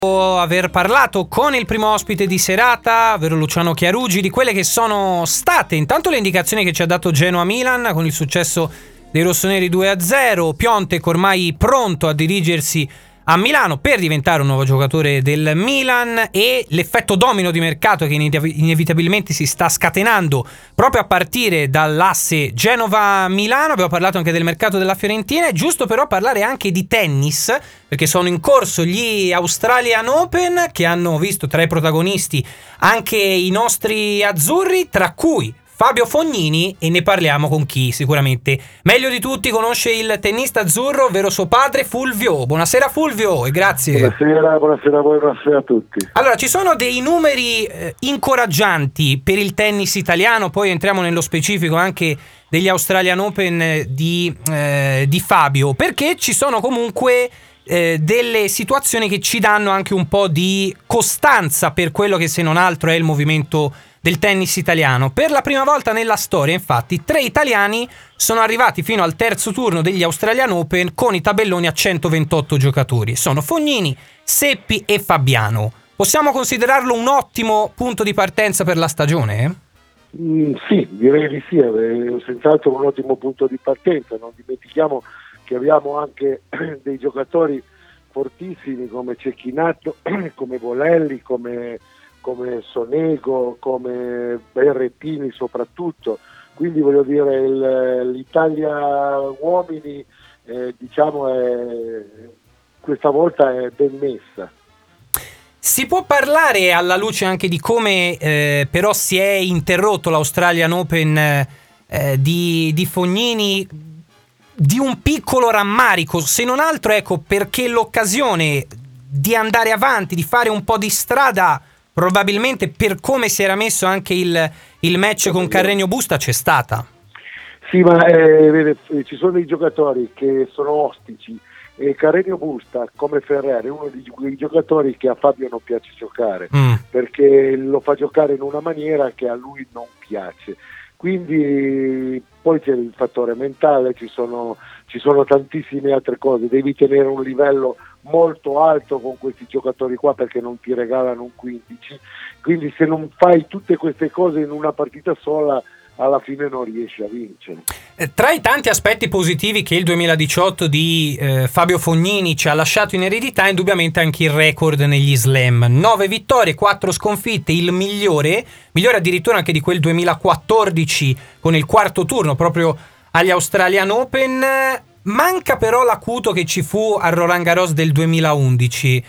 Aver parlato con il primo ospite di serata, ovvero Luciano Chiarugi, di quelle che sono state intanto le indicazioni che ci ha dato Genoa-Milan con il successo dei rossoneri 2-0, Piontek ormai pronto a dirigersi a Milano per diventare un nuovo giocatore del Milan, e l'effetto domino di mercato che inevitabilmente si sta scatenando proprio a partire dall'asse Genova-Milano. Abbiamo parlato anche del mercato della Fiorentina. È giusto però parlare anche di tennis, perché sono in corso gli Australian Open, che hanno visto tra i protagonisti anche i nostri azzurri, tra cui Fabio Fognini, e ne parliamo con chi sicuramente meglio di tutti conosce il tennista azzurro, ovvero suo padre Fulvio. Buonasera Fulvio e grazie. Buonasera a voi, buonasera a tutti. Allora, ci sono dei numeri incoraggianti per il tennis italiano, poi entriamo nello specifico anche degli Australian Open di Fabio, perché ci sono comunque delle situazioni che ci danno anche un po' di costanza per quello che se non altro è il movimento del tennis italiano. Per la prima volta nella storia, infatti, 3 italiani sono arrivati fino al terzo turno degli Australian Open con i tabelloni a 128 giocatori. Sono Fognini, Seppi e Fabiano. Possiamo considerarlo un ottimo punto di partenza per la stagione? Sì, direi di sì, è senz'altro un ottimo punto di partenza. Non dimentichiamo che abbiamo anche dei giocatori fortissimi come Cecchinato, come Bolelli, come Sonego, come Berrettini soprattutto. Quindi voglio dire, l'Italia uomini questa volta è ben messa. Si può parlare, alla luce anche di come però si è interrotto l'Australian Open di Fognini, di un piccolo rammarico, se non altro perché l'occasione di andare avanti, di fare un po' di strada, probabilmente per come si era messo anche il match con Carreño Busta, c'è stata. Sì, ma vede, ci sono dei giocatori che sono ostici, e Carreño Busta, come Ferrer, è uno di quei giocatori che a Fabio non piace giocare, perché lo fa giocare in una maniera che a lui non piace. Quindi poi c'è il fattore mentale, ci sono tantissime altre cose, devi tenere un livello molto alto con questi giocatori qua perché non ti regalano un 15, quindi se non fai tutte queste cose in una partita sola alla fine non riesci a vincere. Tra i tanti aspetti positivi che il 2018 di Fabio Fognini ci ha lasciato in eredità, indubbiamente anche il record negli slam: 9 vittorie, 4 sconfitte, il migliore addirittura anche di quel 2014 con il quarto turno proprio agli Australian Open. Manca però l'acuto che ci fu a Roland Garros del 2011.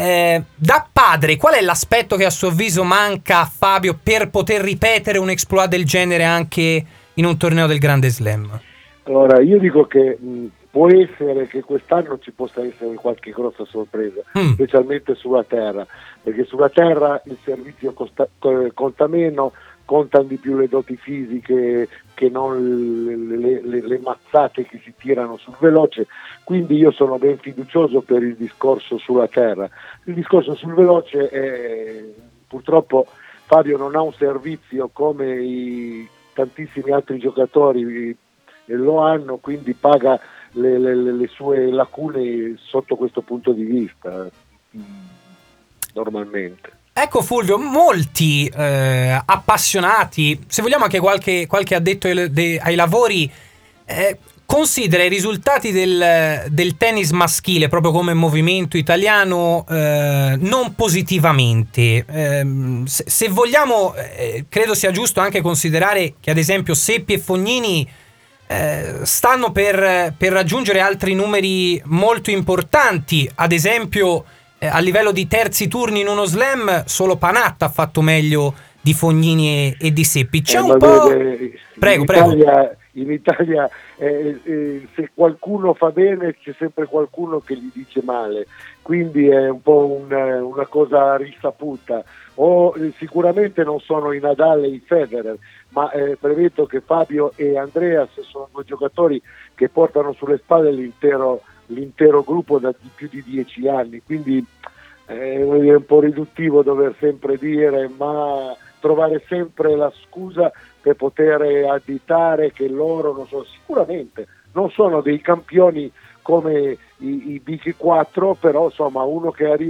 Da padre, qual è l'aspetto che a suo avviso manca a Fabio per poter ripetere un exploit del genere anche in un torneo del Grande Slam? Allora, io dico che può essere che quest'anno ci possa essere qualche grossa sorpresa, specialmente sulla terra, perché sulla terra il servizio conta meno, contano di più le doti fisiche che non le mazzate che si tirano sul veloce, quindi io sono ben fiducioso per il discorso sulla terra. Il discorso sul veloce è, purtroppo Fabio non ha un servizio come i tantissimi altri giocatori lo hanno, quindi paga le sue lacune sotto questo punto di vista normalmente. Ecco Fulvio, molti appassionati, se vogliamo anche qualche addetto ai lavori, considera i risultati del tennis maschile proprio come movimento italiano non positivamente. Se vogliamo, credo sia giusto anche considerare che ad esempio Seppi e Fognini stanno per raggiungere altri numeri molto importanti. Ad esempio, a livello di terzi turni in uno slam solo Panatta ha fatto meglio di Fognini e di Seppi. C'è un po'... Prego. In Italia se qualcuno fa bene c'è sempre qualcuno che gli dice male, quindi è un po' una cosa risaputa. Sicuramente non sono i Nadal e i Federer, ma premetto che Fabio e Andreas sono 2 giocatori che portano sulle spalle l'intero gruppo da più di 10 anni, quindi è un po' riduttivo dover sempre dire, ma trovare sempre la scusa per poter additare che loro sicuramente non sono dei campioni come i Big 4, però insomma uno che arriva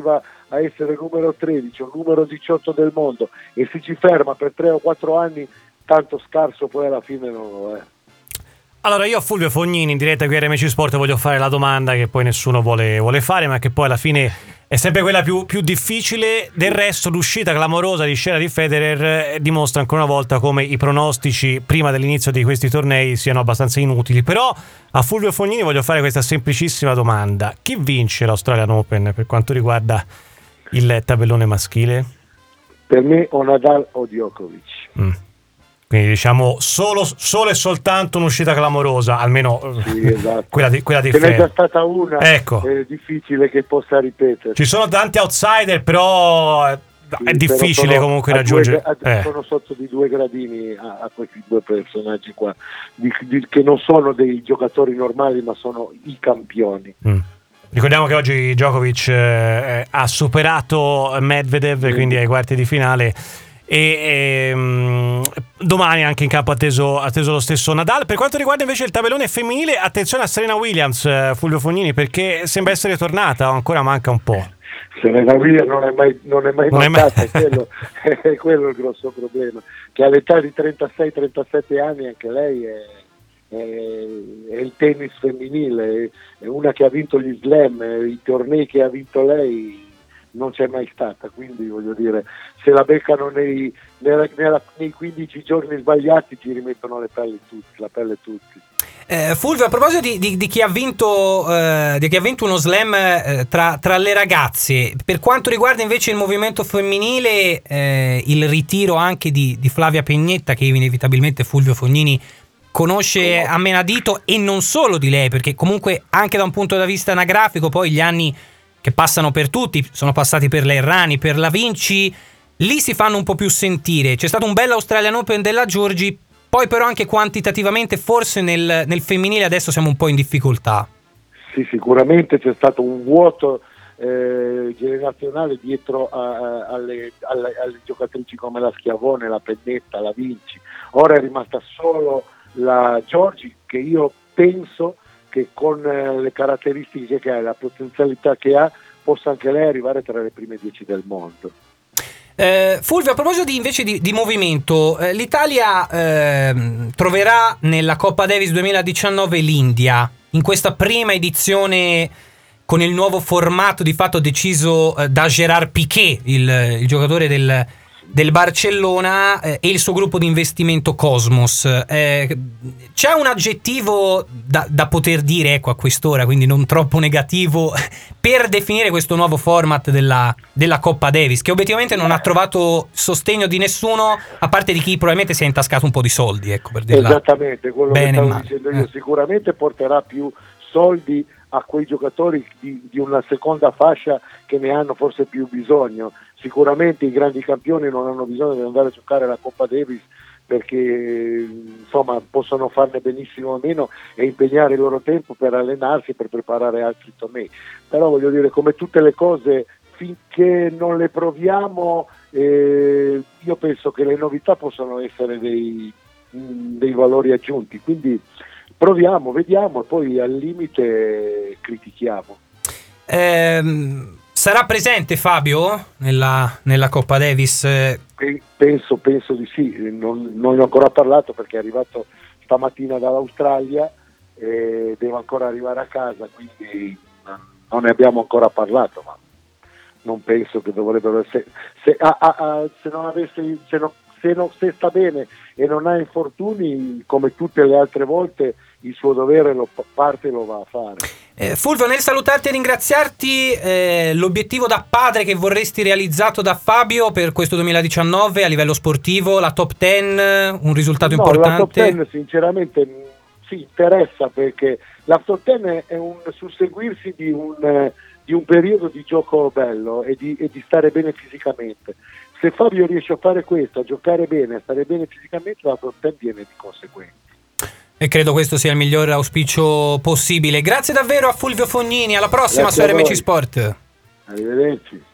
a essere numero 13 o numero 18 del mondo e si ci ferma per 3 o 4 anni, tanto scarso poi alla fine non lo è. Allora, io a Fulvio Fognini in diretta qui a RMC Sport voglio fare la domanda che poi nessuno vuole fare, ma che poi alla fine è sempre quella più difficile. Del resto l'uscita clamorosa di scena di Federer dimostra ancora una volta come i pronostici prima dell'inizio di questi tornei siano abbastanza inutili. Però a Fulvio Fognini voglio fare questa semplicissima domanda: chi vince l'Australian Open per quanto riguarda il tabellone maschile? Per me o Nadal o Djokovic. Quindi diciamo solo e soltanto un'uscita clamorosa, almeno sì, esatto. quella di Ce n'è Federer. già stata una, ecco. È difficile che possa ripetere. Ci sono tanti outsider, però è difficile comunque raggiungere. Sono sotto di 2 gradini a questi due personaggi qua, che non sono dei giocatori normali, ma sono i campioni. Ricordiamo che oggi Djokovic ha superato Medvedev, quindi ai quarti di finale. E domani anche in campo atteso lo stesso Nadal. Per quanto riguarda invece il tabellone femminile, attenzione a Serena Williams, Fulvio Fognini, perché sembra essere tornata, ancora manca un po'. Serena Williams non è mai mancata, è quello il grosso problema, che all'età di 36-37 anni anche lei è il tennis femminile, è una che ha vinto gli slam, i tornei che ha vinto lei non c'è mai stata, quindi voglio dire, se la beccano nei 15 giorni sbagliati ci rimettono la pelle tutti. Fulvio, a proposito di chi ha vinto uno slam tra le ragazze, per quanto riguarda invece il movimento femminile, il ritiro anche di Flavia Pegnetta, che inevitabilmente Fulvio Fognini conosce a menadito, e non solo di lei, perché comunque anche da un punto di vista anagrafico poi gli anni che passano per tutti, sono passati per la Errani, per la Vinci, lì si fanno un po' più sentire. C'è stato un bel Australian Open della Giorgi, poi però anche quantitativamente forse nel femminile adesso siamo un po' in difficoltà. Sì, sicuramente c'è stato un vuoto generazionale dietro alle giocatrici come la Schiavone, la Pennetta, la Vinci. Ora è rimasta solo la Giorgi, che io penso che con le caratteristiche che ha, la potenzialità che ha, possa anche lei arrivare tra le prime 10 del mondo. Fulvio, a proposito di movimento, l'Italia troverà nella Coppa Davis 2019 l'India, in questa prima edizione con il nuovo formato di fatto deciso da Gerard Piqué, il giocatore del Barcellona, e il suo gruppo di investimento Cosmos. C'è un aggettivo da poter dire, ecco, a quest'ora, quindi non troppo negativo, per definire questo nuovo format della Coppa Davis, che obiettivamente non ha trovato sostegno di nessuno, a parte di chi probabilmente si è intascato un po' di soldi, ecco, per dirla esattamente quello bene, che stavo dicendo io. Sicuramente porterà più soldi a quei giocatori di una seconda fascia che ne hanno forse più bisogno. Sicuramente i grandi campioni non hanno bisogno di andare a giocare la Coppa Davis, perché insomma possono farne benissimo a meno e impegnare il loro tempo per allenarsi, per preparare altri tornei. Però voglio dire, come tutte le cose, finché non le proviamo, io penso che le novità possono essere dei valori aggiunti, quindi proviamo, vediamo e poi al limite critichiamo. Sarà presente Fabio nella Coppa Davis? Penso di sì, non ne ho ancora parlato perché è arrivato stamattina dall'Australia e devo ancora arrivare a casa, quindi non ne abbiamo ancora parlato, ma non penso che dovrebbero essere. Se sta bene e non ha infortuni, come tutte le altre volte, il suo dovere lo va a fare. Fulvio, nel salutarti e ringraziarti, l'obiettivo da padre che vorresti realizzato da Fabio per questo 2019 a livello sportivo, la top 10, un risultato importante? La top 10 sinceramente sì, interessa, perché la top 10 è un susseguirsi di un periodo di gioco bello e di stare bene fisicamente. Se Fabio riesce a fare questo, a giocare bene, a stare bene fisicamente, la top 10 viene di conseguenza. E credo questo sia il miglior auspicio possibile. Grazie davvero a Fulvio Fognini, alla prossima. Grazie su RMC Sport. Arrivederci.